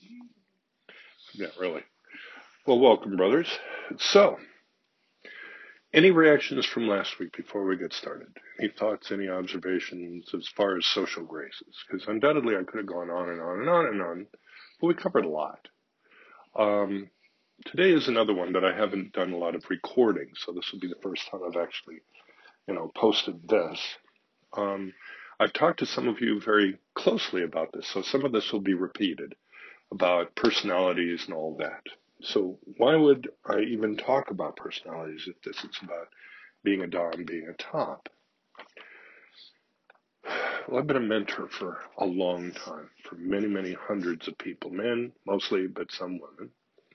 Yeah, really. Well, welcome, brothers. So, any reactions from last week before we get started? Any thoughts, any observations as far as social graces? Because undoubtedly I could have gone on and on and on and on, but we covered a lot. Um, Today is another one that I haven't done a lot of recording, so this will be the first time I've actually, posted this. Um, I've talked to some of you very closely about this, so some of this will be repeated about personalities and all that. So why would I even talk about personalities if this is about being a Dom, being a top? Well, I've been a mentor for a long time, for many, many hundreds of people, men mostly, but some women.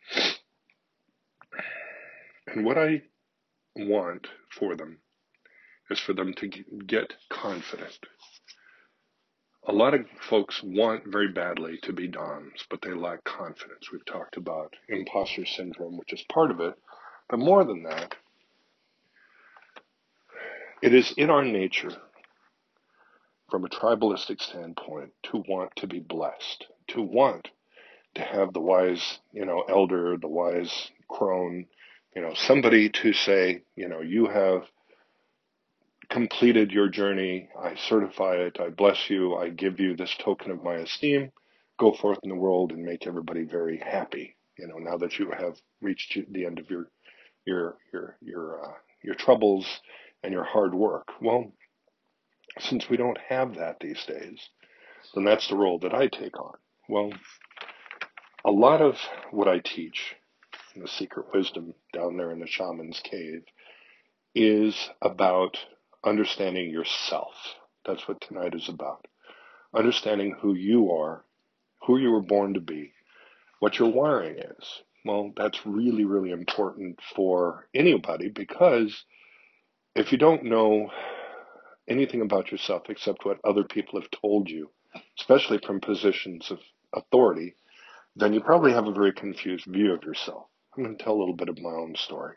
And what I want for them is for them to get confident. A lot of folks want very badly to be Doms, but they lack confidence. We've talked about imposter syndrome, which is part of it. But more than that, it is in our nature, from a tribalistic standpoint, to want to be blessed, to want to have the wise, elder, the wise crone, somebody to say, you have completed your journey. I certify it. I bless you. I give you this token of my esteem. Go forth in the world and make everybody very happy. Now that you have reached the end of your troubles and your hard work. Well, since we don't have that these days, then that's the role that I take on. Well, a lot of what I teach in the secret wisdom down there in the shaman's cave is about understanding yourself. That's what tonight is about. Understanding who you are, who you were born to be, what your wiring is. Well, that's really, really important for anybody, because if you don't know anything about yourself except what other people have told you, especially from positions of authority, then you probably have a very confused view of yourself. I'm going to tell a little bit of my own story.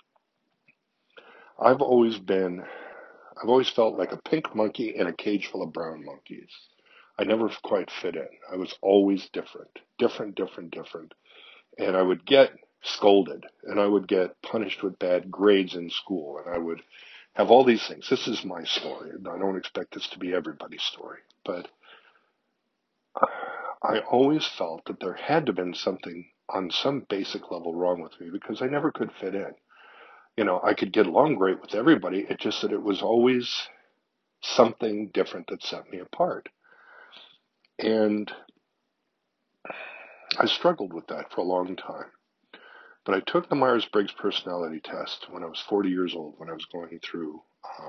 I've always felt like a pink monkey in a cage full of brown monkeys. I never quite fit in. I was always different. And I would get scolded, and I would get punished with bad grades in school, and I would have all these things. This is my story. I don't expect this to be everybody's story, but I always felt that there had to have been something on some basic level wrong with me, because I never could fit in. I could get along great with everybody. It's just that it was always something different that set me apart. And I struggled with that for a long time. But I took the Myers-Briggs personality test when I was 40 years old, when I was going through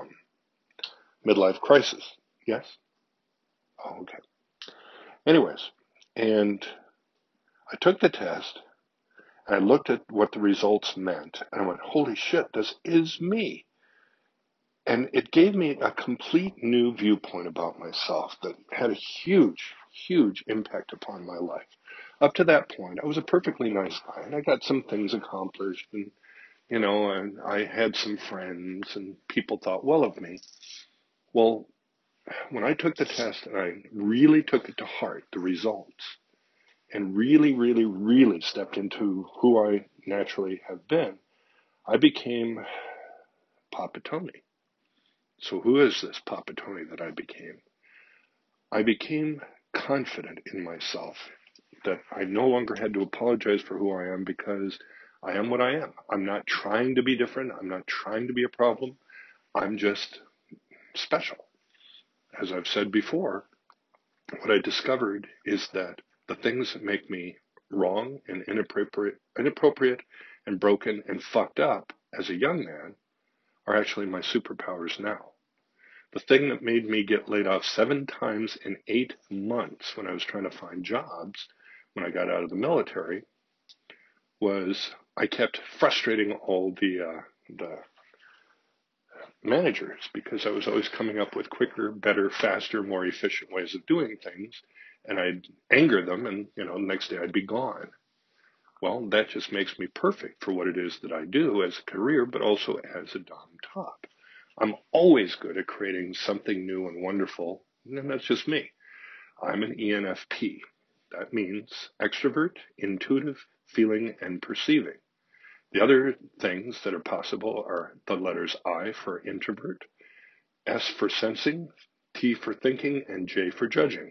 midlife crisis. Yes? Oh, okay. Anyways, and I took the test, and I looked at what the results meant, and I went, holy shit, this is me. And it gave me a complete new viewpoint about myself that had a huge, huge impact upon my life. Up to that point, I was a perfectly nice guy, and I got some things accomplished, and and I had some friends, and people thought well of me. Well, when I took the test and I really took it to heart, the results, and really, really, really stepped into who I naturally have been, I became Papa Tony. So who is this Papa Tony that I became? I became confident in myself, that I no longer had to apologize for who I am, because I am what I am. I'm not trying to be different. I'm not trying to be a problem. I'm just special. As I've said before, what I discovered is that the things that make me wrong and inappropriate and broken and fucked up as a young man are actually my superpowers now. The thing that made me get laid off 7 times in 8 months when I was trying to find jobs when I got out of the military was I kept frustrating all the managers, because I was always coming up with quicker, better, faster, more efficient ways of doing things, and I'd anger them, and the next day I'd be gone. Well, that just makes me perfect for what it is that I do as a career, but also as a Dom top. I'm always good at creating something new and wonderful, and that's just me. I'm an ENFP. That means extrovert, intuitive, feeling, and perceiving. The other things that are possible are the letters I for introvert, S for sensing, T for thinking, and J for judging.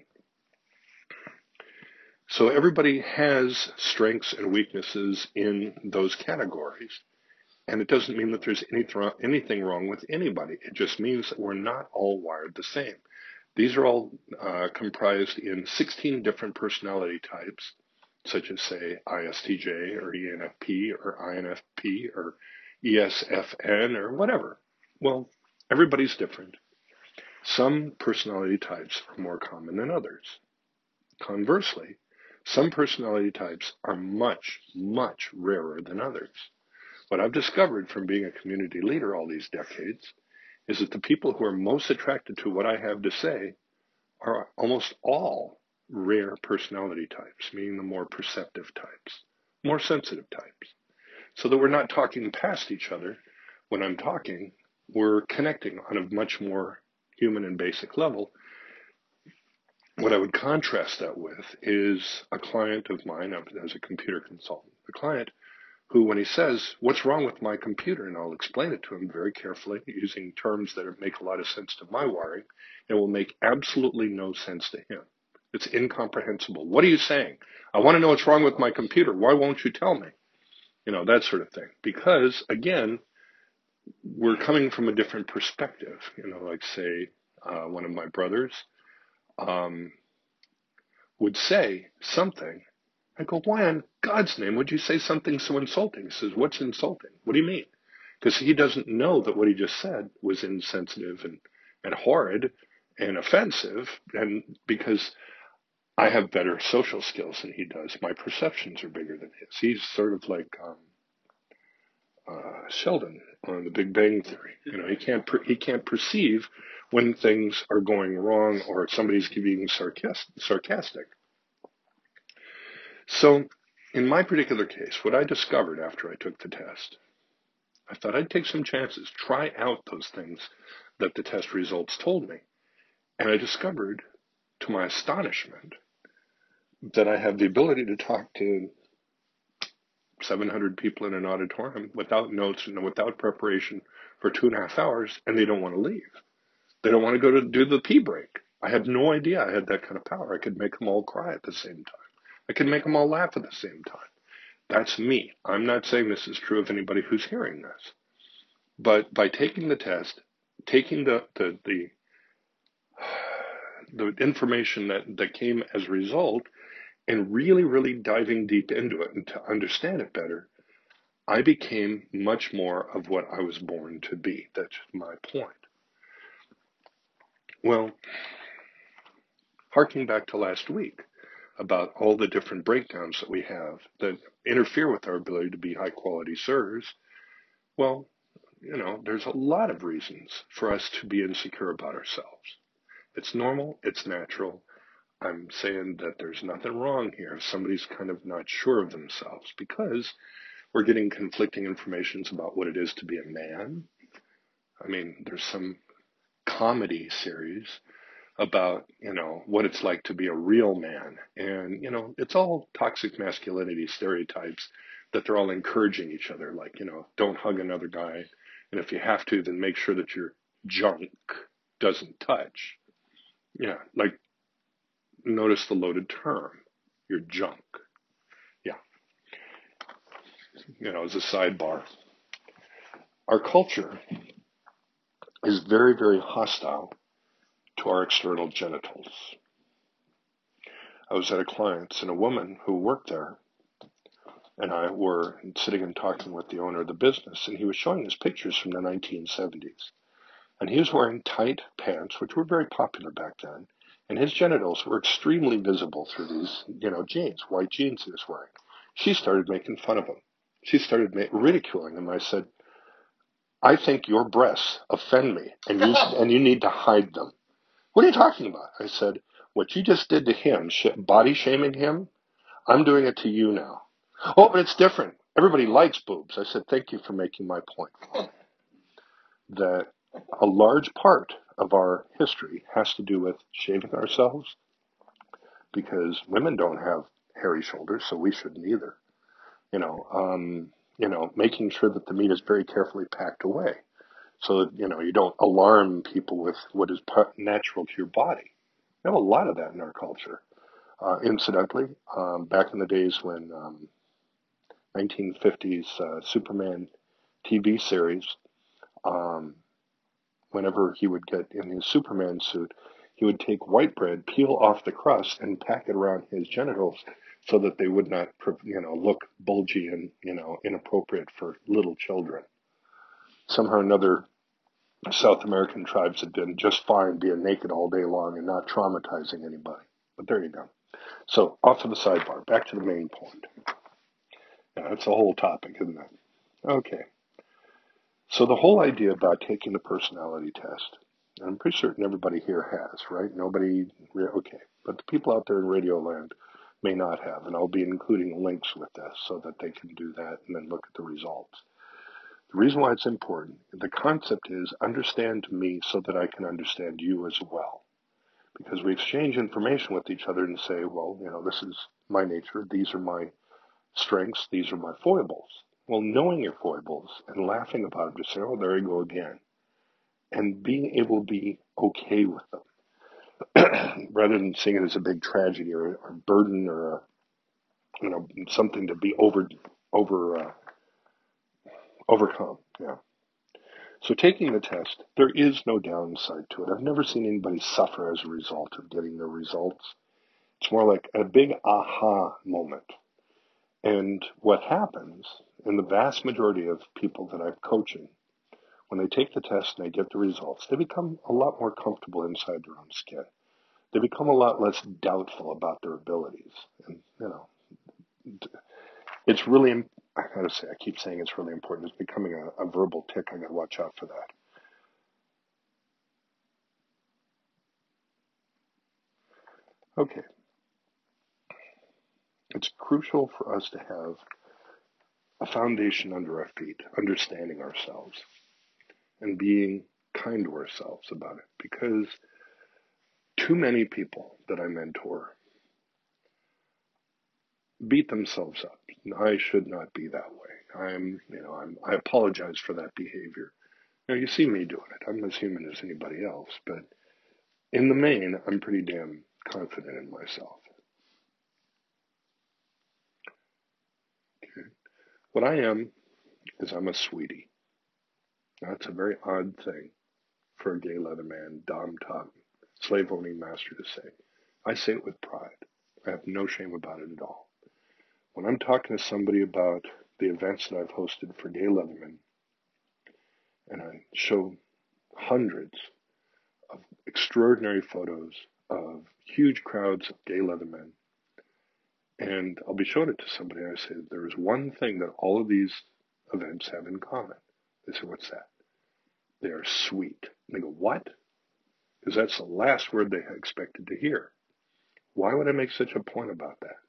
So everybody has strengths and weaknesses in those categories. And it doesn't mean that there's anything wrong with anybody. It just means that we're not all wired the same. These are all comprised in 16 different personality types, such as, say, ISTJ or ENFP or INFP or ESFN or whatever. Well, everybody's different. Some personality types are more common than others. Conversely, some personality types are much, much rarer than others. What I've discovered from being a community leader all these decades is that the people who are most attracted to what I have to say are almost all rare personality types, meaning the more perceptive types, more sensitive types. So that we're not talking past each other. When I'm talking, we're connecting on a much more human and basic level. What I would contrast that with is a client of mine as a computer consultant, a client who, when he says, what's wrong with my computer, and I'll explain it to him very carefully using terms that make a lot of sense to my wiring, it will make absolutely no sense to him. It's incomprehensible. What are you saying? I want to know what's wrong with my computer. Why won't you tell me? That sort of thing. Because, again, we're coming from a different perspective. Like, say, one of my brothers would say something. I go, why in God's name would you say something so insulting? He says, what's insulting? What do you mean? Because he doesn't know that what he just said was insensitive and horrid and offensive. And because I have better social skills than he does, my perceptions are bigger than his. He's sort of like Sheldon on The Big Bang Theory. He can't perceive when things are going wrong or somebody's being sarcastic. So in my particular case, what I discovered after I took the test, I thought I'd take some chances, try out those things that the test results told me. And I discovered, to my astonishment, that I have the ability to talk to 700 people in an auditorium without notes and without preparation for 2.5 hours, and they don't want to leave. They don't want to go to do the pee break. I had no idea I had that kind of power. I could make them all cry at the same time. I can make them all laugh at the same time. That's me. I'm not saying this is true of anybody who's hearing this. But by taking the test, taking the information that came as a result, and really, really diving deep into it and to understand it better, I became much more of what I was born to be. That's my point. Well, harking back to last week, about all the different breakdowns that we have that interfere with our ability to be high quality servers, well, there's a lot of reasons for us to be insecure about ourselves. It's normal, it's natural. I'm saying that there's nothing wrong here if somebody's kind of not sure of themselves, because we're getting conflicting informations about what it is to be a man. I mean, there's some comedy series about, what it's like to be a real man. And, it's all toxic masculinity stereotypes that they're all encouraging each other. Like, don't hug another guy. And if you have to, then make sure that your junk doesn't touch. Yeah, like, notice the loaded term, your junk. Yeah. As a sidebar, our culture is very, very hostile to our external genitals. I was at a client's, and a woman who worked there and I were sitting and talking with the owner of the business, and he was showing us pictures from the 1970s. And he was wearing tight pants, which were very popular back then, and his genitals were extremely visible through these, jeans, white jeans he was wearing. She started making fun of him. She started ridiculing him. I said, I think your breasts offend me, and you need to hide them. What are you talking about? I said, what you just did to him, body shaming him, I'm doing it to you now. Oh, but it's different. Everybody likes boobs. I said, thank you for making my point. That a large part of our history has to do with shaving ourselves because women don't have hairy shoulders, so we shouldn't either. Making sure that the meat is very carefully packed away so that, you don't alarm people with what is natural to your body. We have a lot of that in our culture. Incidentally, back in the days when 1950s Superman TV series, um, whenever he would get in his Superman suit, he would take white bread, peel off the crust, and pack it around his genitals so that they would not, look bulgy and, inappropriate for little children. Somehow or another, South American tribes had done just fine being naked all day long and not traumatizing anybody. But there you go. So off to the sidebar, back to the main point. Yeah, that's a whole topic, isn't it? Okay. So the whole idea about taking the personality test, and I'm pretty certain everybody here has, right? Okay. But the people out there in Radio Land may not have, and I'll be including links with this so that they can do that and then look at the results. The reason why it's important, the concept is understand me so that I can understand you as well. Because we exchange information with each other and say, well, this is my nature, these are my strengths, these are my foibles. Well, knowing your foibles and laughing about them, just say, oh, there you go again. And being able to be okay with them rather than seeing it as a big tragedy or a burden or something to be overcome. Yeah. So taking the test, there is no downside to it. I've never seen anybody suffer as a result of getting their results. It's more like a big aha moment. And what happens in the vast majority of people that I'm coaching, when they take the test and they get the results, they become a lot more comfortable inside their own skin. They become a lot less doubtful about their abilities. And, it's really, I gotta say, I keep saying it's really important. It's becoming a verbal tick. I gotta watch out for that. Okay. It's crucial for us to have a foundation under our feet, understanding ourselves and being kind to ourselves about it, because too many people that I mentor beat themselves up. I should not be that way. I apologize for that behavior. Now, you see me doing it. I'm as human as anybody else, but in the main, I'm pretty damn confident in myself. Okay. What I am is I'm a sweetie. Now, that's a very odd thing for a gay leather man, dom top, slave-owning master to say. I say it with pride. I have no shame about it at all. When I'm talking to somebody about the events that I've hosted for gay leathermen, and I show hundreds of extraordinary photos of huge crowds of gay leathermen, and I'll be showing it to somebody, and I say, there is one thing that all of these events have in common. They say, what's that? They are sweet. And they go, what? Because that's the last word they expected to hear. Why would I make such a point about that?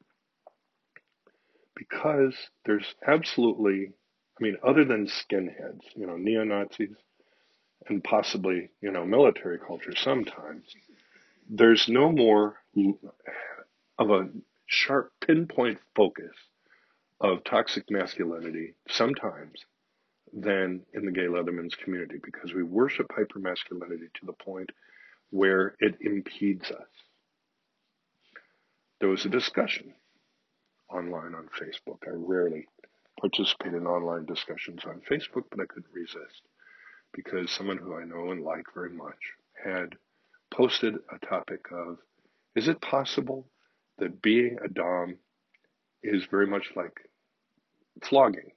Because there's absolutely, other than skinheads, neo-Nazis, and possibly, military culture sometimes, there's no more of a sharp pinpoint focus of toxic masculinity sometimes than in the gay leathermen's community, because we worship hypermasculinity to the point where it impedes us. There was a discussion online on Facebook. I rarely participate in online discussions on Facebook, but I couldn't resist because someone who I know and like very much had posted a topic of, is it possible that being a dom is very much like flogging?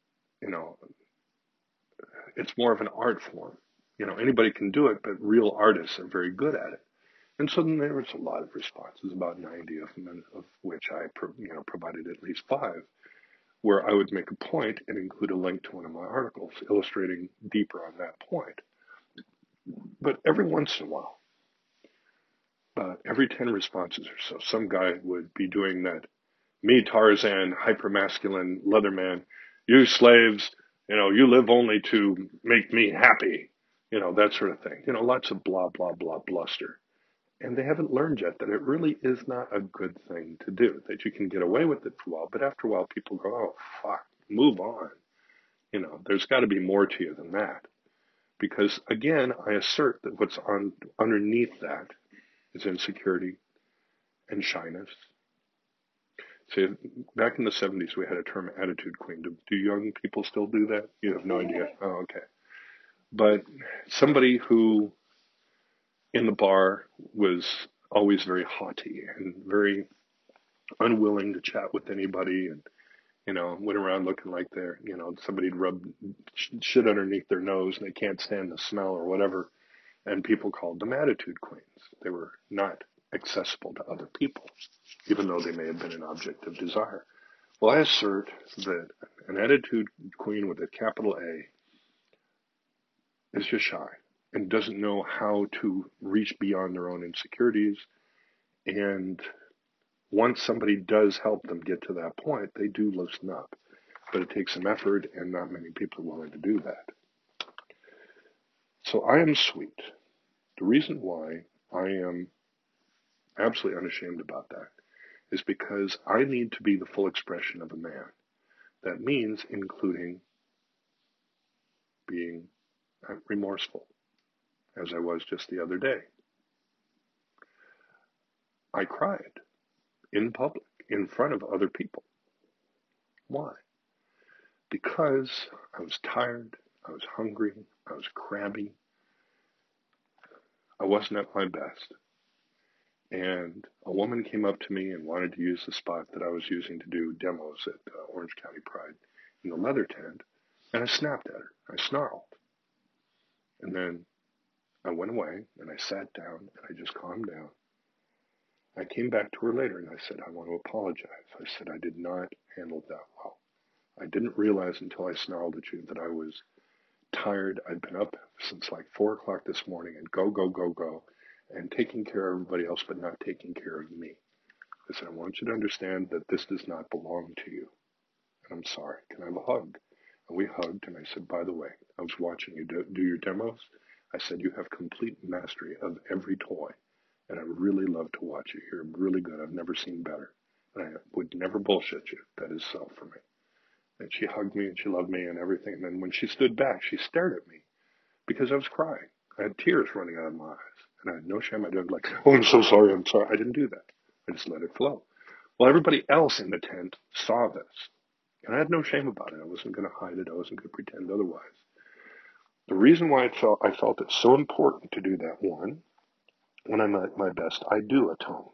It's more of an art form. Anybody can do it, but real artists are very good at it. And so then there was a lot of responses, about 90 of them, of which I provided at least 5, where I would make a point and include a link to one of my articles illustrating deeper on that point. But every once in a while, every 10 responses or so, some guy would be doing that, me, Tarzan, hypermasculine leatherman, you slaves, you live only to make me happy, that sort of thing. Lots of blah, blah, blah bluster. And they haven't learned yet that it really is not a good thing to do, that you can get away with it for a while, but after a while people go, oh, fuck, move on. There's got to be more to you than that. Because again, I assert that what's underneath that is insecurity and shyness. See, back in the 70s, we had a term attitude queen. Do young people still do that? You have no idea. Oh, okay. But somebody who in the bar was always very haughty and very unwilling to chat with anybody, and went around looking like somebody'd rub shit underneath their nose and they can't stand the smell or whatever, and people called them attitude queens. They were not accessible to other people, even though they may have been an object of desire. Well, I assert that an attitude queen with a capital A is just shy and doesn't know how to reach beyond their own insecurities. And once somebody does help them get to that point, they do loosen up. But it takes some effort, and not many people are willing to do that. So I am sweet. The reason why I am absolutely unashamed about that is because I need to be the full expression of a man. That means including being remorseful, as I was just the other day. I cried in public, in front of other people. Why? Because I was tired, I was hungry, I was crabby, I wasn't at my best. And a woman came up to me and wanted to use the spot that I was using to do demos at Orange County Pride in the leather tent, and I snapped at her. I snarled. And then I went away, and I sat down, and I just calmed down. I came back to her later, and I said, I want to apologize. I said, I did not handle that well. I didn't realize until I snarled at you that I was tired. I'd been up since like 4 o'clock this morning and go, and taking care of everybody else, but not taking care of me. I said, I want you to understand that this does not belong to you. And I'm sorry. Can I have a hug? And we hugged, and I said, by the way, I was watching you do your demos. I said, you have complete mastery of every toy, and I really love to watch you. You're really good. I've never seen better. And I would never bullshit you. That is so for me. And she hugged me, and she loved me and everything. And then when she stood back, she stared at me because I was crying. I had tears running out of my eyes. And I had no shame. I did like, oh, I'm so sorry. I'm sorry. I didn't do that. I just let it flow. Well, everybody else in the tent saw this. And I had no shame about it. I wasn't going to hide it. I wasn't going to pretend otherwise. The reason why I felt it so important to do that, one, when I'm at my best, I do atone.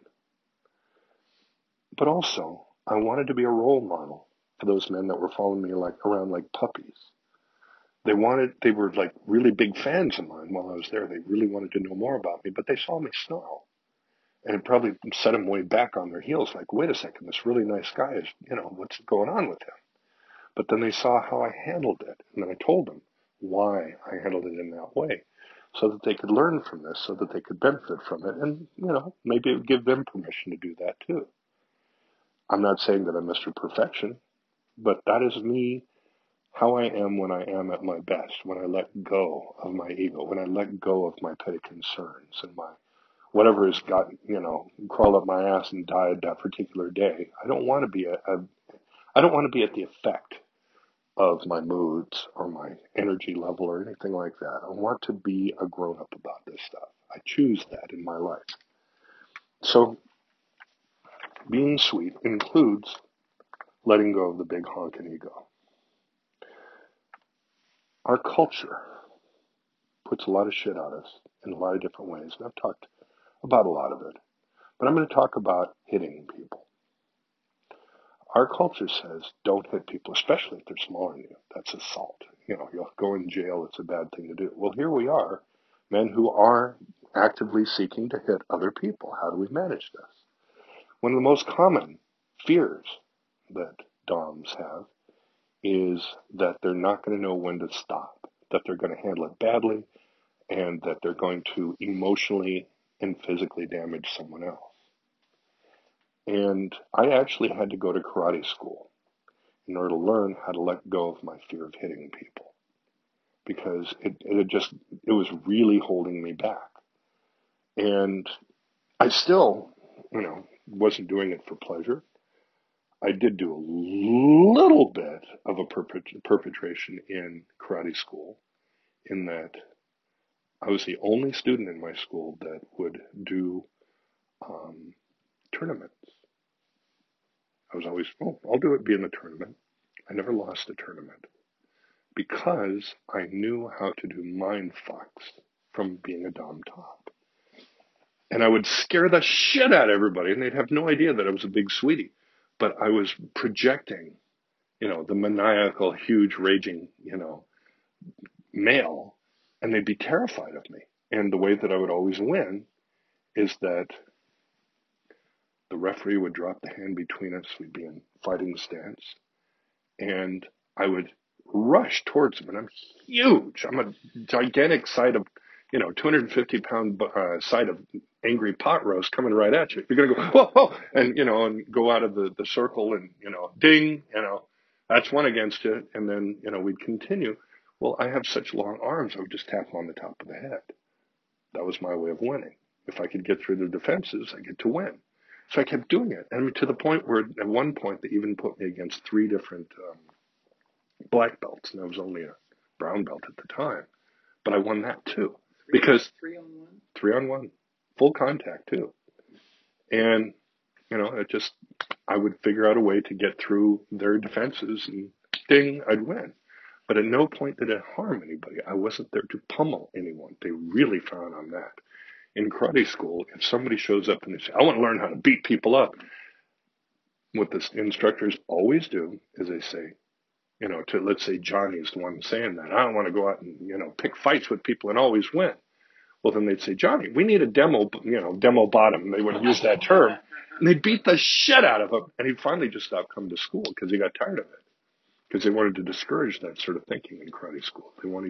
But also, I wanted to be a role model for those men that were following me around like puppies. They were like really big fans of mine while I was there. They really wanted to know more about me, but they saw me snarl. And it probably set them way back on their heels, like, wait a second, this really nice guy is, what's going on with him? But then they saw how I handled it, and then I told them why I handled it in that way, so that they could learn from this, so that they could benefit from it, and, maybe it would give them permission to do that too. I'm not saying that I'm Mr. Perfection, but that is me, how I am when I am at my best, when I let go of my ego, when I let go of my petty concerns and my whatever has got, crawled up my ass and died that particular day. I don't want to be I don't want to be at the effect of my moods or my energy level or anything like that. I want to be a grown up about this stuff. I choose that in my life. So being sweet includes letting go of the big honking ego. Our culture puts a lot of shit on us in a lot of different ways. And I've talked about a lot of it. But I'm going to talk about hitting people. Our culture says don't hit people, especially if they're smaller than you. That's assault. You'll go in jail. It's a bad thing to do. Well, here we are, men who are actively seeking to hit other people. How do we manage this? One of the most common fears that DOMs have is that they're not going to know when to stop, that they're going to handle it badly, and that they're going to emotionally and physically damage someone else. And I actually had to go to karate school in order to learn how to let go of my fear of hitting people, because it was really holding me back. And I still, wasn't doing it for pleasure. I did do a little bit of a perpetration in karate school, in that I was the only student in my school that would do um, tournaments. I was always, I'll do it, be in the tournament. I never lost a tournament because I knew how to do mind fucks from being a dom top. And I would scare the shit out of everybody, and they'd have no idea that I was a big sweetie. But I was projecting, the maniacal, huge, raging, male, and they'd be terrified of me. And the way that I would always win is that the referee would drop the hand between us. We'd be in fighting stance, and I would rush towards him. And I'm huge. I'm a gigantic side of, 250-pound side of angry pot roast coming right at you. You're going to go, whoa, whoa, and, and go out of the circle and, ding, that's one against you. And then, we'd continue. Well, I have such long arms, I would just tap him on the top of the head. That was my way of winning. If I could get through the defenses, I get to win. So I kept doing it. And to the point where at one point they even put me against 3 different black belts. And I was only a brown belt at the time. But I won that too. Because 3-on-1? 3-on-1. Full contact too. And, I would figure out a way to get through their defenses and ding, I'd win. But at no point did it harm anybody. I wasn't there to pummel anyone. They really frown on that. In karate school, if somebody shows up and they say, I want to learn how to beat people up, what the instructors always do is they say, let's say Johnny's the one saying that. I don't want to go out and, pick fights with people and always win. Well, then they'd say, Johnny, we need a demo bottom. They would use that term. And they'd beat the shit out of him. And he'd finally just stop coming to school because he got tired of it. Because they wanted to discourage that sort of thinking in karate school. They want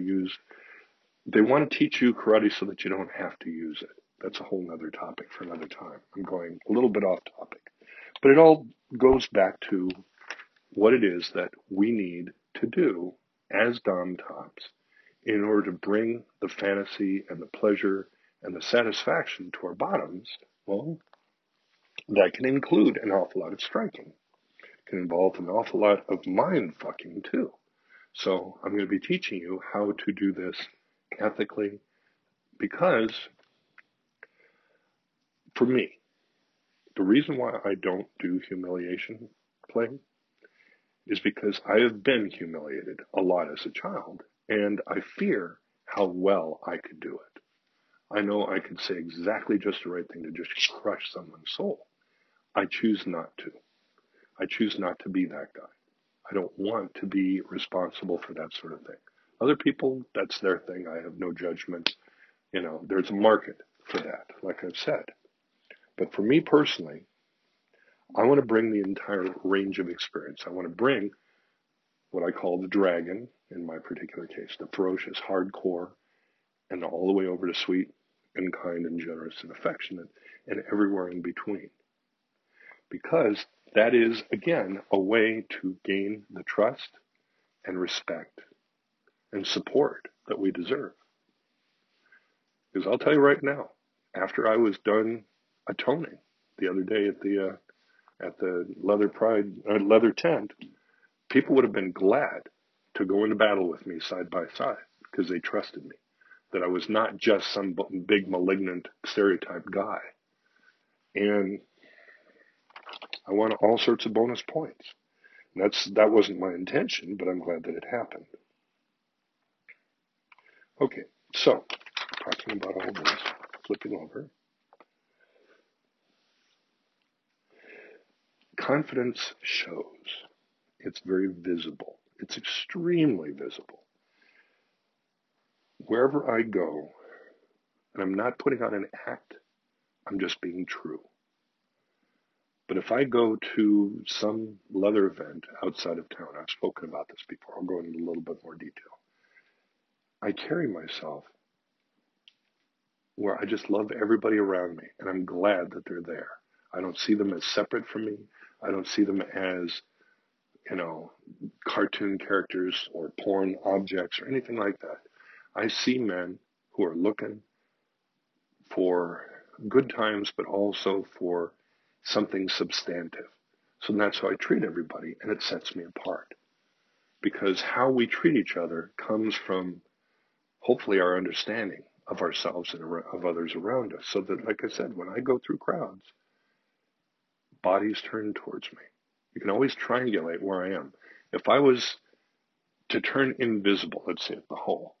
to teach you karate so that you don't have to use it. That's a whole other topic for another time. I'm going a little bit off topic. But it all goes back to what it is that we need to do as dom tops in order to bring the fantasy and the pleasure and the satisfaction to our bottoms. Well, that can include an awful lot of striking. It can involve an awful lot of mind fucking too. So I'm going to be teaching you how to do this ethically, because for me, the reason why I don't do humiliation play is because I have been humiliated a lot as a child, and I fear how well I could do it. I know I could say exactly just the right thing to just crush someone's soul. I choose not to. I choose not to be that guy. I don't want to be responsible for that sort of thing. Other people, that's their thing. I have no judgment. There's a market for that, like I've said. But for me personally, I want to bring the entire range of experience. I want to bring what I call the dragon, in my particular case, the ferocious, hardcore, and all the way over to sweet and kind and generous and affectionate and everywhere in between. Because that is, again, a way to gain the trust and respect and support that we deserve. Because I'll tell you right now, after I was done atoning the other day at the leather tent, people would have been glad to go into battle with me side by side because they trusted me, that I was not just some big malignant stereotype guy. And I won all sorts of bonus points. That wasn't my intention, but I'm glad that it happened. Okay, so talking about all this, flipping over. Confidence shows. It's very visible. It's extremely visible. Wherever I go, and I'm not putting on an act, I'm just being true. But if I go to some leather event outside of town, I've spoken about this before, I'll go into a little bit more detail. I carry myself where I just love everybody around me, and I'm glad that they're there. I don't see them as separate from me. I don't see them as, cartoon characters or porn objects or anything like that. I see men who are looking for good times, but also for something substantive. So that's how I treat everybody, and it sets me apart. Because how we treat each other comes from hopefully our understanding of ourselves and of others around us. So that, like I said, when I go through crowds, bodies turn towards me. You can always triangulate where I am. If I was to turn invisible, let's say at the Hole,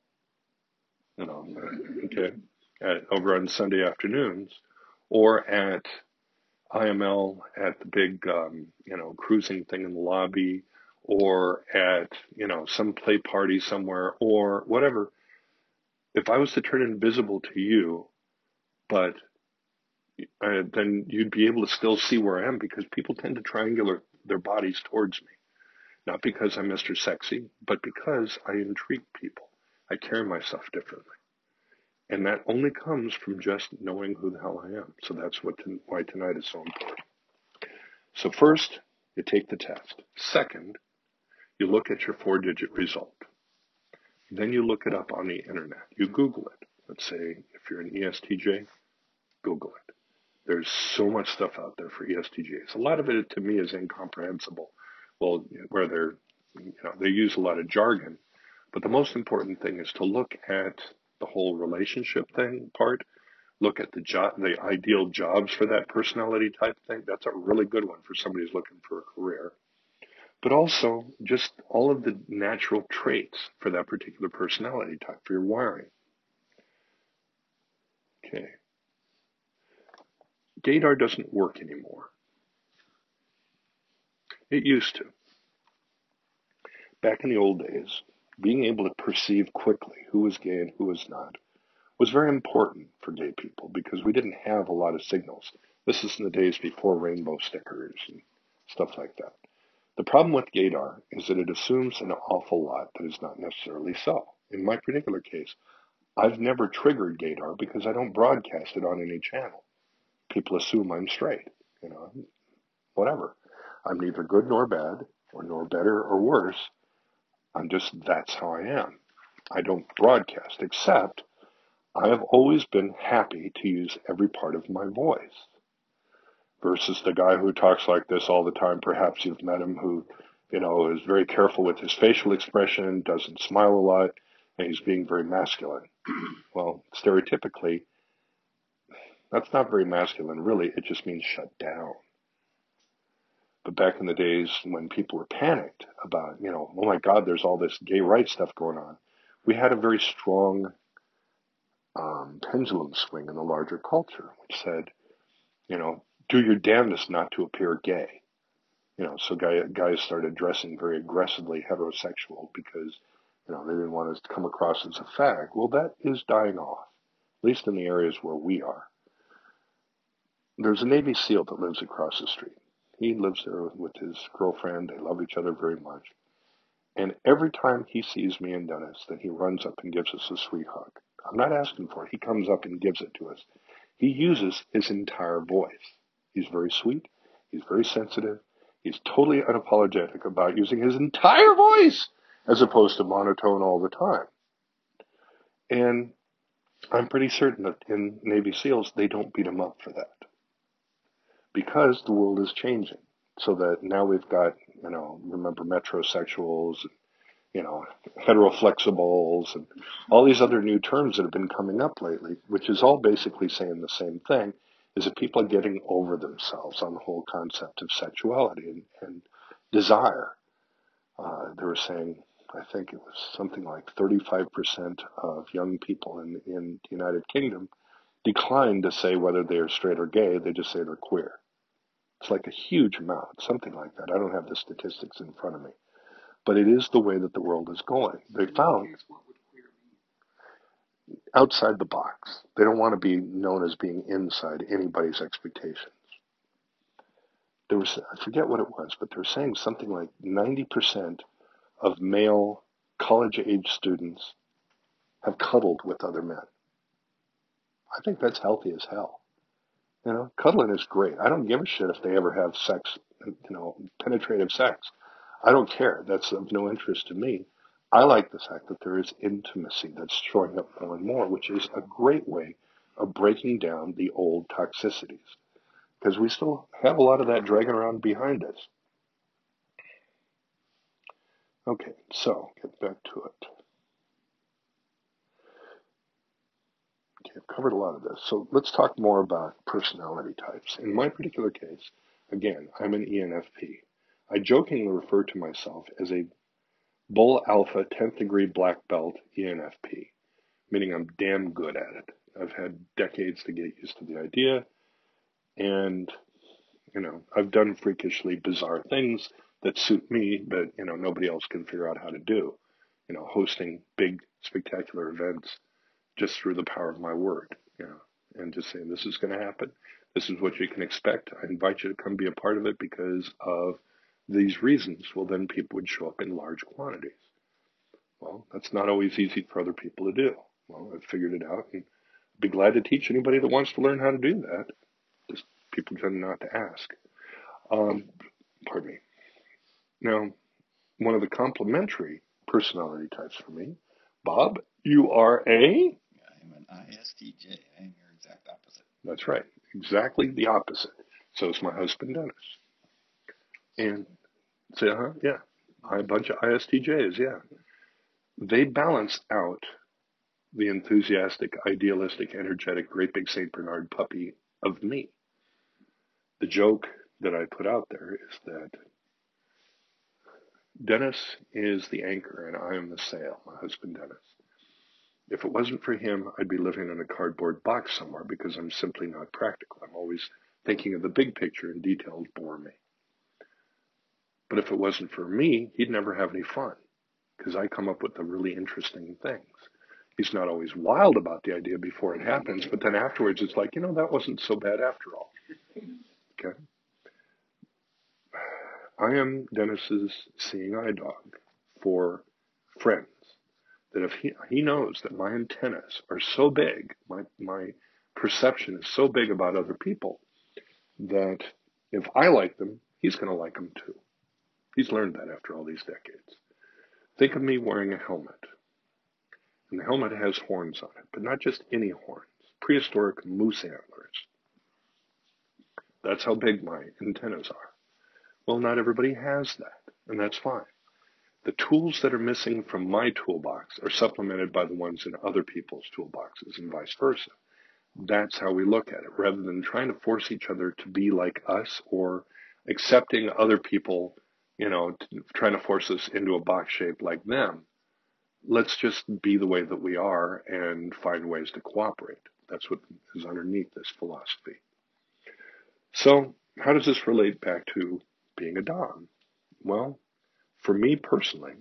okay, over on Sunday afternoons, or at IML at the big, cruising thing in the lobby, or at, some play party somewhere, or whatever. If I was to turn invisible to you, but then you'd be able to still see where I am, because people tend to triangulate their bodies towards me. Not because I'm Mr. Sexy, but because I intrigue people. I carry myself differently. And that only comes from just knowing who the hell I am. So that's why tonight is so important. So first, you take the test. Second, you look at your 4-digit result. Then you look it up on the internet. You Google it. Let's say if you're an ESTJ, Google it. There's so much stuff out there for ESTJs. A lot of it to me is incomprehensible. Well, where they use a lot of jargon, but the most important thing is to look at the whole relationship thing part. Look at the ideal jobs for that personality type thing. That's a really good one for somebody who's looking for a career. But also just all of the natural traits for that particular personality type, for your wiring. Okay. Gaydar doesn't work anymore. It used to. Back in the old days, being able to perceive quickly who was gay and who was not was very important for gay people, because we didn't have a lot of signals. This is in the days before rainbow stickers and stuff like that. The problem with Gaydar is that it assumes an awful lot that is not necessarily so. In my particular case, I've never triggered Gaydar because I don't broadcast it on any channel. People assume I'm straight, whatever. I'm neither good nor bad, or nor better or worse. That's how I am. I don't broadcast, except I have always been happy to use every part of my voice. Versus the guy who talks like this all the time. Perhaps you've met him, who, is very careful with his facial expression, doesn't smile a lot, and he's being very masculine. Well, stereotypically, that's not very masculine, really. It just means shut down. But back in the days when people were panicked about, oh my God, there's all this gay rights stuff going on, we had a very strong pendulum swing in the larger culture, which said, do your damnedest not to appear gay. So guys started dressing very aggressively heterosexual because, they didn't want us to come across as a fag. Well, that is dying off, at least in the areas where we are. There's a Navy SEAL that lives across the street. He lives there with his girlfriend. They love each other very much. And every time he sees me and Dennis, then he runs up and gives us a sweet hug. I'm not asking for it. He comes up and gives it to us. He uses his entire voice. He's very sweet. He's very sensitive. He's totally unapologetic about using his entire voice as opposed to monotone all the time. And I'm pretty certain that in Navy SEALs, they don't beat him up for that, because the world is changing. So that now we've got, remember metrosexuals, heteroflexibles, and all these other new terms that have been coming up lately, which is all basically saying the same thing, is that people are getting over themselves on the whole concept of sexuality and desire. They were saying, I think it was something like 35% of young people in the United Kingdom decline to say whether they are straight or gay. They just say they're queer. It's like a huge amount, something like that. I don't have the statistics in front of me. But it is the way that the world is going. They found outside the box. They don't want to be known as being inside anybody's expectations. I forget what it was, but they were saying something like 90% of male college-age students have cuddled with other men. I think that's healthy as hell. Cuddling is great. I don't give a shit if they ever have sex, penetrative sex. I don't care. That's of no interest to me. I like the fact that there is intimacy that's showing up more and more, which is a great way of breaking down the old toxicities, because we still have a lot of that dragging around behind us. Okay, so get back to it. Okay, I've covered a lot of this. So let's talk more about personality types. In my particular case, again, I'm an ENFP. I jokingly refer to myself as a Bull Alpha 10th degree black belt ENFP, meaning I'm damn good at it. I've had decades to get used to the idea, and I've done freakishly bizarre things that suit me, but nobody else can figure out how to do. Hosting big spectacular events just through the power of my word, and just saying this is going to happen. This is what you can expect. I invite you to come be a part of it because of these reasons. Well, then people would show up in large quantities. Well, that's not always easy for other people to do. Well, I've figured it out, and I'd be glad to teach anybody that wants to learn how to do that. Just people tend not to ask. Pardon me. Now, one of the complementary personality types for me, Bob, you are a? I'm an ISTJ. I'm your exact opposite. That's right. Exactly the opposite. So is my husband, Dennis. And say, yeah. A bunch of ISTJs, yeah. They balance out the enthusiastic, idealistic, energetic, great big St. Bernard puppy of me. The joke that I put out there is that Dennis is the anchor and I am the sail, my husband Dennis. If it wasn't for him, I'd be living in a cardboard box somewhere because I'm simply not practical. I'm always thinking of the big picture and details bore me. But if it wasn't for me, he'd never have any fun because I come up with the really interesting things. He's not always wild about the idea before it happens, but then afterwards it's like, that wasn't so bad after all. Okay. I am Dennis's seeing eye dog for friends. That if he knows that my antennas are so big, my perception is so big about other people, that if I like them, he's going to like them too. He's learned that after all these decades. Think of me wearing a helmet. And the helmet has horns on it, but not just any horns. Prehistoric moose antlers. That's how big my antennas are. Well, not everybody has that, and that's fine. The tools that are missing from my toolbox are supplemented by the ones in other people's toolboxes and vice versa. That's how we look at it, rather than trying to force each other to be like us or accepting other people, trying to force us into a box shape like them. Let's just be the way that we are and find ways to cooperate. That's what is underneath this philosophy. So how does this relate back to being a Dom? Well, for me personally,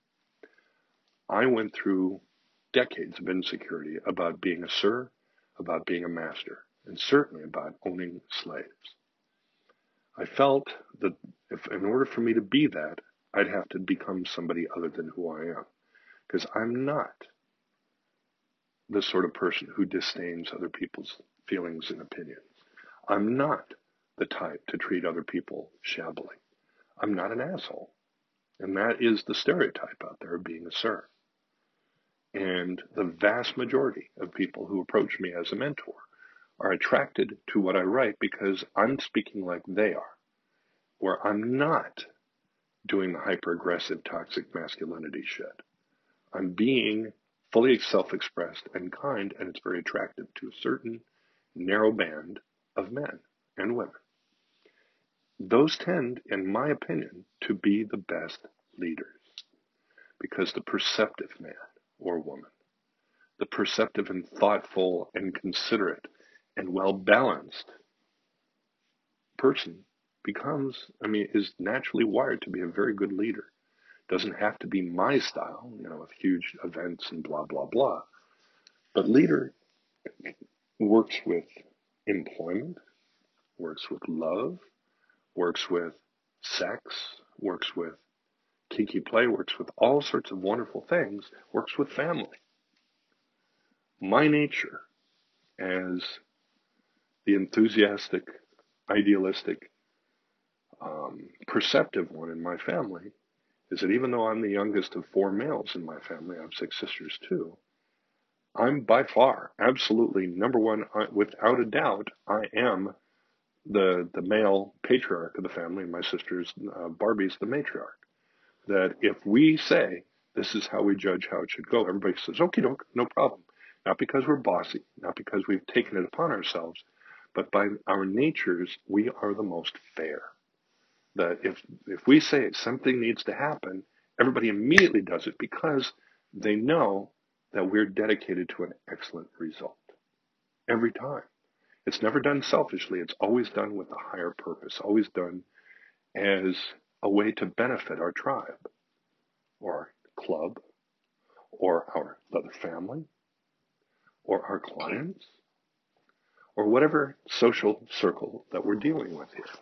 I went through decades of insecurity about being a sir, about being a master, and certainly about owning slaves. I felt that if in order for me to be that, I'd have to become somebody other than who I am. Because I'm not the sort of person who disdains other people's feelings and opinions. I'm not the type to treat other people shabbily. I'm not an asshole. And that is the stereotype out there of being a sir. And the vast majority of people who approach me as a mentor are attracted to what I write because I'm speaking like they are, where I'm not doing the hyper-aggressive toxic masculinity shit. I'm being fully self-expressed and kind, and it's very attractive to a certain narrow band of men and women. Those tend, in my opinion, to be the best leaders because the perceptive man or woman, the perceptive and thoughtful and considerate and well-balanced person is naturally wired to be a very good leader. Doesn't have to be my style, with huge events and blah, blah, blah. But leader works with employment, works with love, works with sex, works with kinky play, works with all sorts of wonderful things, works with family. My nature as the enthusiastic, idealistic, perceptive one in my family is that even though I'm the youngest of 4 males in my family, I have 6 sisters too, I'm by far, absolutely number one, without a doubt, I am the male patriarch of the family, and my sister's Barbie's the matriarch. That if we say this is how we judge how it should go, everybody says, okay, no problem. Not because we're bossy, not because we've taken it upon ourselves, but by our natures, we are the most fair. That if we say something needs to happen, everybody immediately does it because they know that we're dedicated to an excellent result every time. It's never done selfishly. It's always done with a higher purpose, always done as a way to benefit our tribe or our club or our other family or our clients or whatever social circle that we're dealing with here.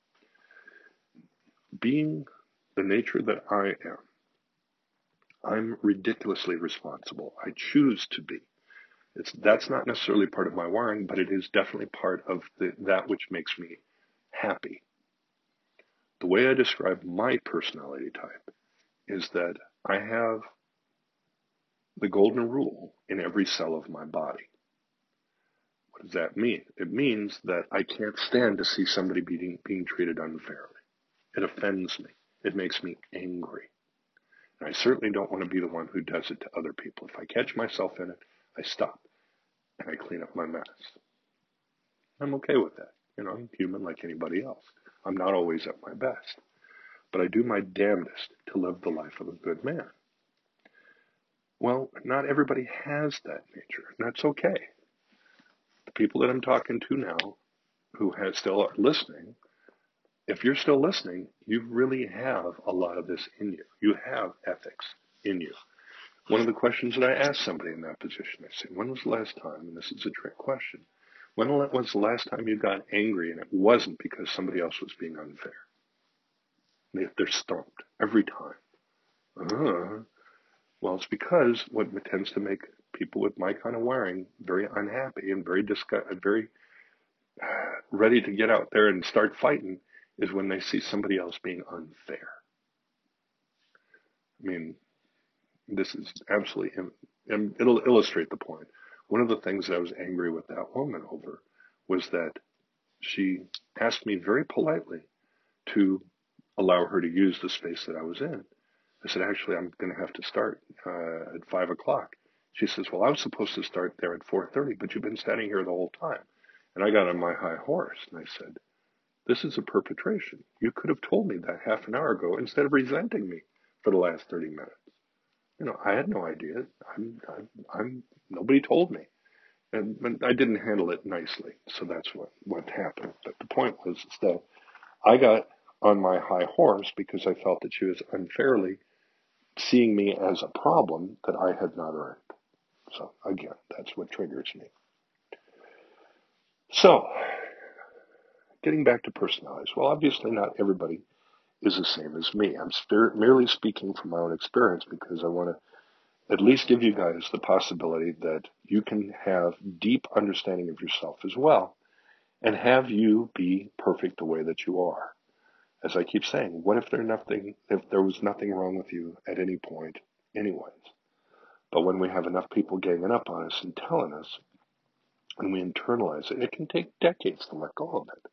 Being the nature that I am, I'm ridiculously responsible. I choose to be. That's not necessarily part of my wiring, but it is definitely part of that which makes me happy. The way I describe my personality type is that I have the golden rule in every cell of my body. What does that mean? It means that I can't stand to see somebody being treated unfairly. It offends me. It makes me angry. And I certainly don't want to be the one who does it to other people. If I catch myself in it, I stop and I clean up my mess. I'm okay with that. I'm human like anybody else. I'm not always at my best, but I do my damnedest to live the life of a good man. Well, not everybody has that nature, and that's okay. The people that I'm talking to now who still are listening, if you're still listening, you really have a lot of this in you. You have ethics in you. One of the questions that I asked somebody in that position, I said, when was the last time, and this is a trick question, when was the last time you got angry and it wasn't because somebody else was being unfair? They're stumped every time. Well, it's because what tends to make people with my kind of wiring very unhappy and very ready to get out there and start fighting is when they see somebody else being unfair. I mean, this is absolutely, and it'll illustrate the point. One of the things that I was angry with that woman over was that she asked me very politely to allow her to use the space that I was in. I said, actually, I'm going to have to start at 5 o'clock. She says, well, I was supposed to start there at 4:30, but you've been standing here the whole time. And I got on my high horse and I said, this is a perpetration. You could have told me that half an hour ago instead of resenting me for the last 30 minutes. I had no idea. Nobody told me. And I didn't handle it nicely. So that's what happened. But the point was that I got on my high horse because I felt that she was unfairly seeing me as a problem that I had not earned. So again, that's what triggers me. So, getting back to personalities. Well, obviously not everybody is the same as me. I'm merely speaking from my own experience because I want to at least give you guys the possibility that you can have deep understanding of yourself as well and have you be perfect the way that you are. As I keep saying, what if there was nothing wrong with you at any point anyways? But when we have enough people ganging up on us and telling us, and we internalize it, it can take decades to let go of it.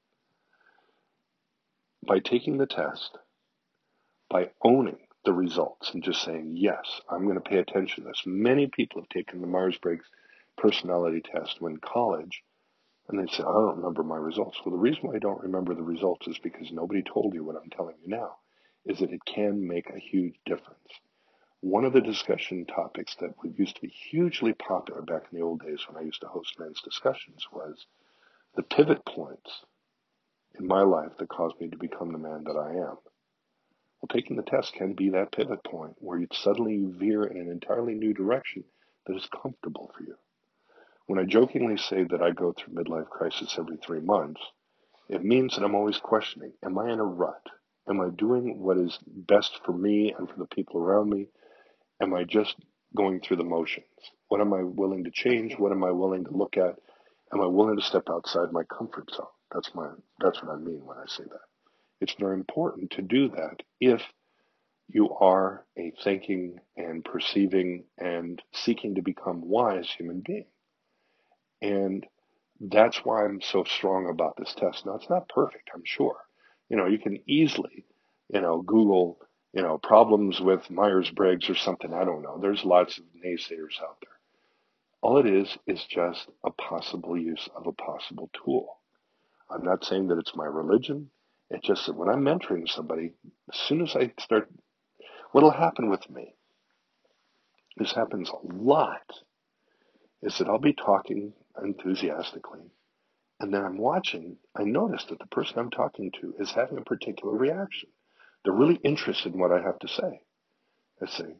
By taking the test, by owning the results and just saying, yes, I'm going to pay attention to this. Many people have taken the Myers-Briggs personality test when in college, and they say, I don't remember my results. Well, the reason why I don't remember the results is because nobody told you what I'm telling you now, is that it can make a huge difference. One of the discussion topics that used to be hugely popular back in the old days when I used to host men's discussions was the pivot points in my life that caused me to become the man that I am. Well, taking the test can be that pivot point where you suddenly veer in an entirely new direction that is comfortable for you. When I jokingly say that I go through midlife crisis every 3 months, it means that I'm always questioning, am I in a rut? Am I doing what is best for me and for the people around me? Am I just going through the motions? What am I willing to change? What am I willing to look at? Am I willing to step outside my comfort zone? That's what I mean when I say that. It's very important to do that if you are a thinking and perceiving and seeking to become wise human being. And that's why I'm so strong about this test. Now, it's not perfect, I'm sure. You can easily, Google, problems with Myers-Briggs or something. I don't know. There's lots of naysayers out there. All it is just a possible use of a possible tool. I'm not saying that it's my religion. It's just that when I'm mentoring somebody, as soon as I start, what'll happen with me, this happens a lot, is that I'll be talking enthusiastically, and then I'm watching, I notice that the person I'm talking to is having a particular reaction. They're really interested in what I have to say. I say,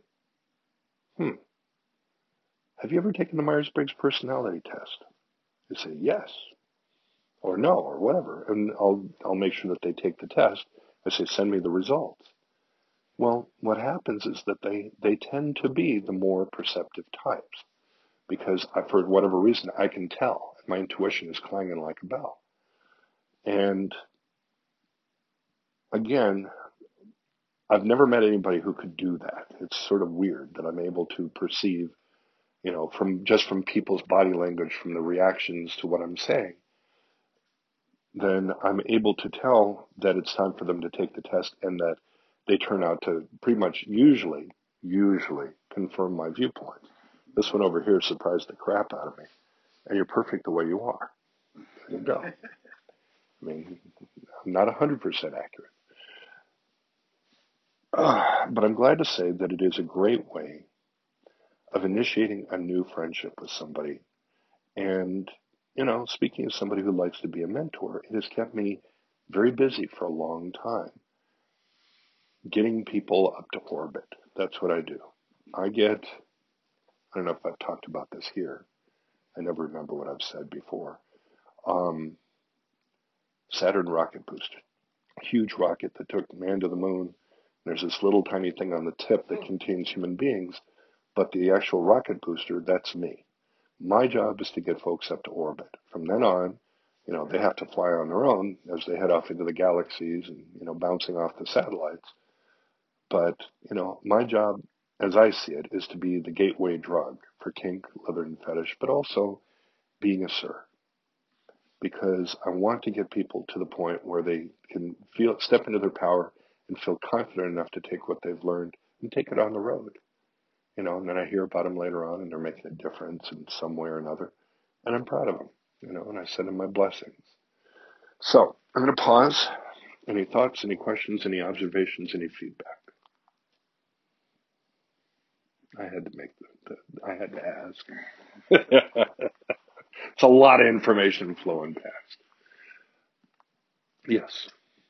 have you ever taken the Myers-Briggs personality test? They say, yes, or no, or whatever. And I'll make sure that they take the test. I say, send me the results. Well, what happens is that they tend to be the more perceptive types because for whatever reason, I can tell. My intuition is clanging like a bell. And again, I've never met anybody who could do that. It's sort of weird that I'm able to perceive, from people's body language, from the reactions to what I'm saying, then I'm able to tell that it's time for them to take the test and that they turn out to pretty much usually confirm my viewpoint. This one over here surprised the crap out of me. And you're perfect the way you are. There you go. I mean, I'm not 100% accurate. But I'm glad to say that it is a great way of initiating a new friendship with somebody. And, speaking as somebody who likes to be a mentor, it has kept me very busy for a long time, getting people up to orbit. That's what I do. I don't know if I've talked about this here. I never remember what I've said before. Saturn rocket booster. Huge rocket that took man to the moon. There's this little tiny thing on the tip that contains human beings, but the actual rocket booster, that's me. My job is to get folks up to orbit. From then on, they have to fly on their own as they head off into the galaxies and, bouncing off the satellites. But, my job, as I see it, is to be the gateway drug for kink, leather, and fetish, but also being a sir. Because I want to get people to the point where they can step into their power and feel confident enough to take what they've learned and take it on the road. And then I hear about them later on and they're making a difference in some way or another. And I'm proud of them, and I send them my blessings. So I'm going to pause. Any thoughts, any questions, any observations, any feedback? I had to ask. It's a lot of information flowing past. Yes.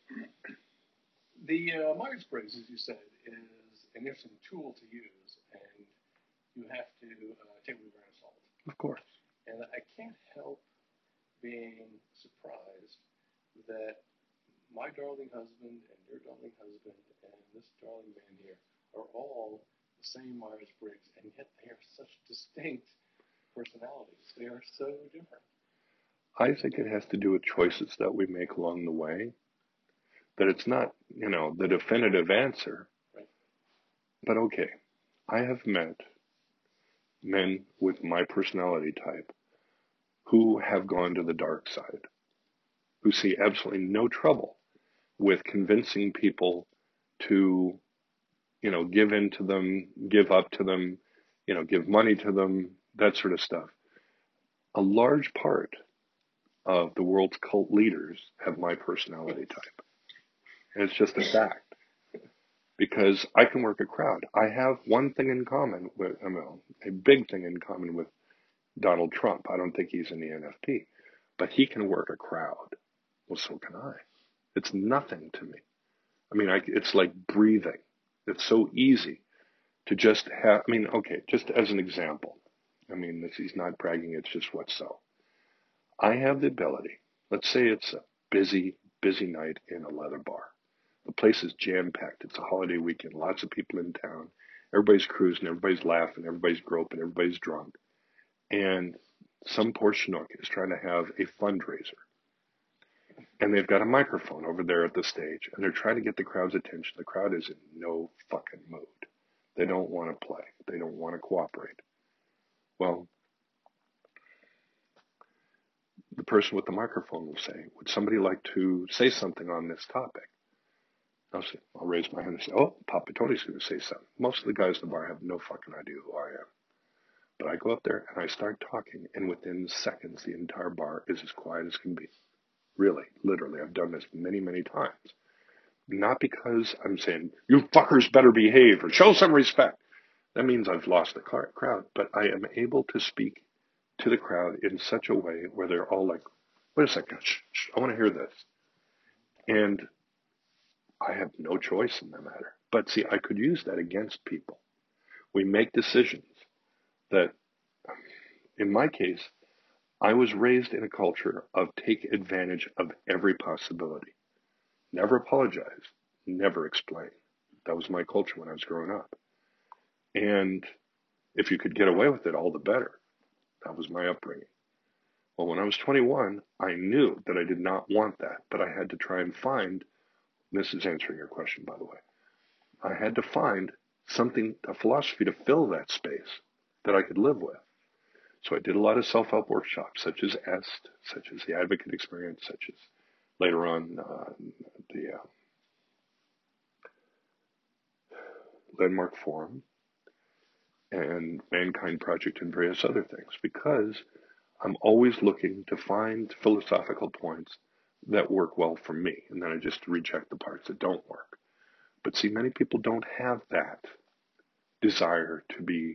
The Myers-Briggs, as you said, is an interesting tool to use, and you have to take it with a grain of salt. Of course. And I can't help being surprised that my darling husband and your darling husband and this darling man here are all the same Myers-Briggs, and yet they are such distinct personalities. They are so different. I think it has to do with choices that we make along the way. That it's not, the definitive answer. Right. But okay, I have met men with my personality type who have gone to the dark side, who see absolutely no trouble with convincing people to, give in to them, give up to them, give money to them, that sort of stuff. A large part of the world's cult leaders have my personality type. And it's just a fact. Because I can work a crowd. I have one thing in common with, a big thing in common with Donald Trump. I don't think he's in the NFP, but he can work a crowd. Well, so can I. It's nothing to me. It's like breathing. It's so easy to just have, just as an example. He's not bragging, it's just what's so. I have the ability, let's say it's a busy night in a leather bar. The place is jam-packed. It's a holiday weekend. Lots of people in town. Everybody's cruising. Everybody's laughing. Everybody's groping. Everybody's drunk. And some poor schnook is trying to have a fundraiser. and they've got a microphone over there at the stage, and they're trying to get the crowd's attention. The crowd is in no fucking mood. They don't want to play. They don't want to cooperate. Well, the person with the microphone will say, would somebody like to say something on this topic? I'll raise my hand and say, oh, Papa Tony's going to say something. Most of the guys in the bar have no fucking idea who I am. But I go up there and I start talking, and within seconds, the entire bar is as quiet as can be. Really, literally. I've done this many, many times. Not because I'm saying, you fuckers better behave or show some respect. That means I've lost the crowd, but I am able to speak to the crowd in such a way where they're all like, wait a second, shh, I want to hear this. And I have no choice in the matter. But see, I could use that against people. We make decisions that, in my case, I was raised in a culture of take advantage of every possibility. Never apologize, never explain. That was my culture when I was growing up. And if you could get away with it, all the better. That was my upbringing. Well, when I was 21, I knew that I did not want that, but I had to try and find, this is answering your question, by the way, I had to find something, a philosophy to fill that space that I could live with. So I did a lot of self-help workshops, such as EST, such as the Advocate Experience, such as later on the Landmark Forum and Mankind Project and various other things, because I'm always looking to find philosophical points that work well for me, and then I just reject the parts that don't work. But see, many people don't have that desire to be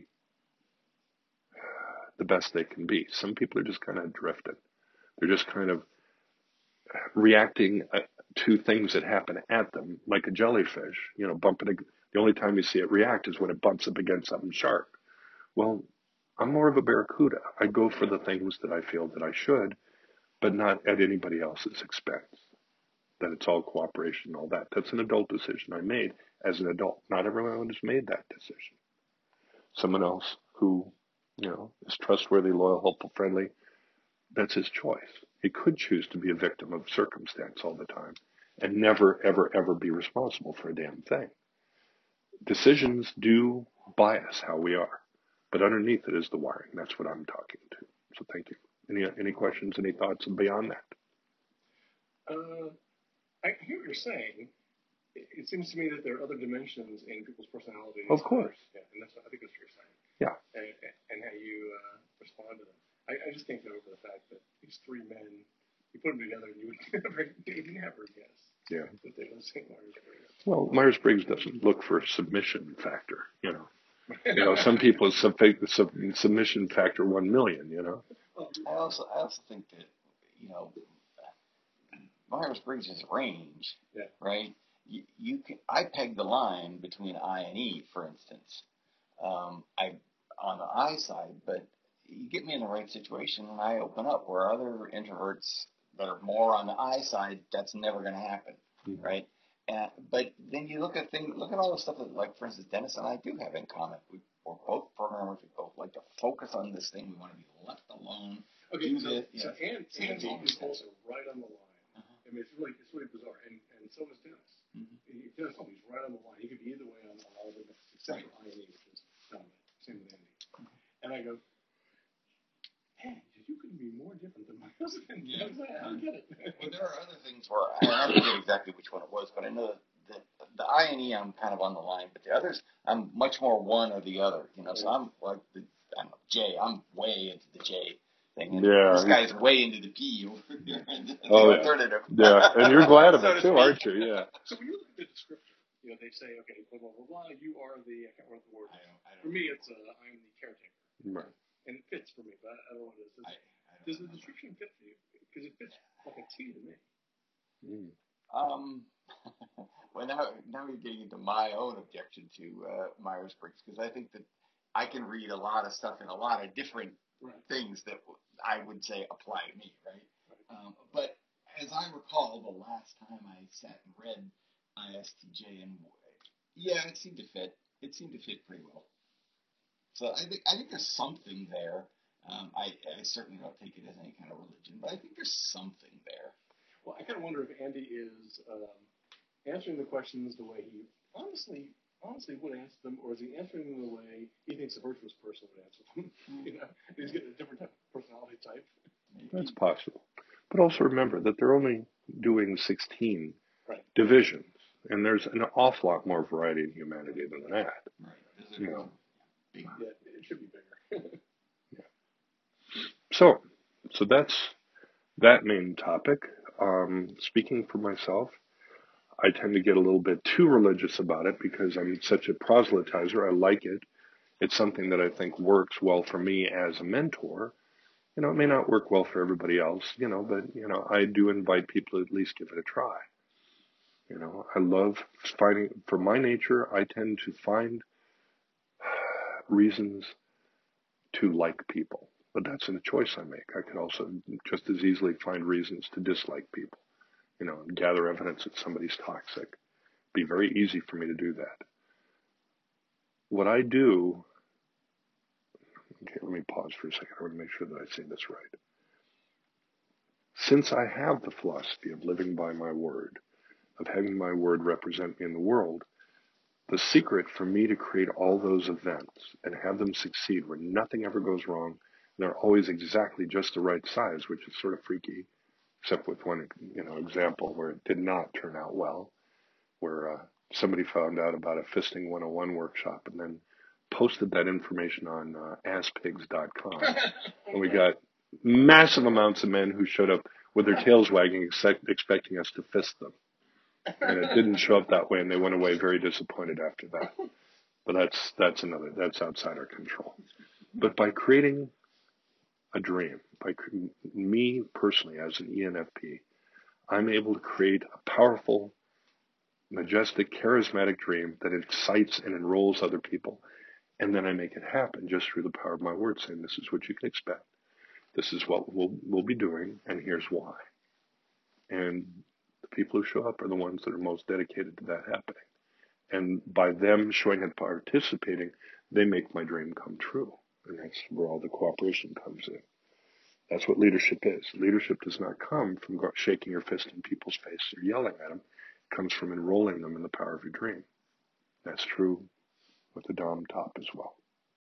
the best they can be. Some people are just kind of drifting. They're just kind of reacting to things that happen at them, like a jellyfish, bumping. The only time you see it react is when it bumps up against something sharp. Well, I'm more of a barracuda. I go for the things that I feel that I should, but not at anybody else's expense. That it's all cooperation and all that. That's an adult decision I made as an adult. Not everyone has made that decision. Someone else who, is trustworthy, loyal, helpful, friendly, that's his choice. He could choose to be a victim of circumstance all the time and never, ever, ever be responsible for a damn thing. Decisions do bias how we are, but underneath it is the wiring. That's what I'm talking to. So thank you. Any questions, any thoughts beyond that? I hear what you're saying. It seems to me that there are other dimensions in people's personalities. Of course. Yeah, and I think that's what you're saying. Yeah. And how you respond to them. I just think over the fact that these three men, you put them together and you would never guess that they were the same Myers-Briggs. Well, Myers-Briggs doesn't look for a submission factor, some people submission factor 1 million, I also think that, Myers-Briggs is range, right? You can, I peg the line between I and E, for instance. I on the I side, but you get me in the right situation and I open up, where other introverts that are more on the I side, that's never going to happen, right? But then you look at all the stuff that, like, for instance, Dennis and I do have in common. We're both programmers. We both like to focus on this thing. We want to be left alone. Okay, so Andy is also right on the line. I mean, it's really bizarre, and so is Dennis. Dennis, he's right on the line. He could be either way on all of it, except for I and E, which is dominant. Same with Andy. And I go, hey, you couldn't be more different than my husband. Yeah. I don't get it. Well, there are other things where I don't forget exactly which one it was, but I know that the I and E, I'm kind of on the line, but the others, I'm much more one or the other. So I'm like J. I'm way into the J thing. And this guy's way into the P. The alternative. Yeah, and you're glad of it too, aren't you? Yeah. So when you look at the descriptor, they say, okay, blah, blah, blah, blah, you are the, I can't remember the word. For me, it's I'm the caretaker. Right. And it fits for me, but I don't know what it is. Does the description fit for you? Because it fits like a T to me. Well, now you're getting into my own objection to Myers-Briggs, because I think that I can read a lot of stuff in a lot of different things that I would say apply to me, right? But as I recall, the last time I sat and read ISTJ, and it seemed to fit. It seemed to fit pretty well. So I think there's something there. I certainly don't take it as any kind of religion, but I think there's something there. Well, I kind of wonder if Andy is answering the questions the way he honestly would answer them, or is he answering them the way he thinks a virtuous person would answer them? He's getting a different type of personality type. That's possible. But also remember that they're only doing 16 right. divisions, and there's an awful lot more variety in humanity than that. Right. You know. Yeah, it should be bigger. Yeah. So that's that main topic. Speaking for myself, I tend to get a little bit too religious about it because I'm such a proselytizer. I like it. It's something that I think works well for me as a mentor. You know, it may not work well for everybody else, you know, but, you know, I do invite people to at least give it a try. You know, I love finding, for my nature, I tend to find reasons to like people, but that's a choice I make. I could also just as easily find reasons to dislike people, you know, and gather evidence that somebody's toxic. It'd be very easy for me to do that. What I do, okay, let me pause for a second. I want to make sure that I say this right. Since I have the philosophy of living by my word, of having my word represent me in the world, the secret for me to create all those events and have them succeed where nothing ever goes wrong, and they're always exactly just the right size, which is sort of freaky, except with one, you know, example where it did not turn out well, where somebody found out about a Fisting 101 workshop and then posted that information on asspigs.com. And we got massive amounts of men who showed up with their tails wagging, expecting us to fist them. And it didn't show up that way, and they went away very disappointed after that. But that's outside our control. But by creating a dream, me personally as an ENFP, I'm able to create a powerful, majestic, charismatic dream that excites and enrolls other people. And then I make it happen just through the power of my word, saying this is what you can expect. This is what we'll be doing, and here's why. And the people who show up are the ones that are most dedicated to that happening. And by them showing and participating, they make my dream come true. And that's where all the cooperation comes in. That's what leadership is. Leadership does not come from shaking your fist in people's face or yelling at them. It comes from enrolling them in the power of your dream. That's true with the Dom top as well.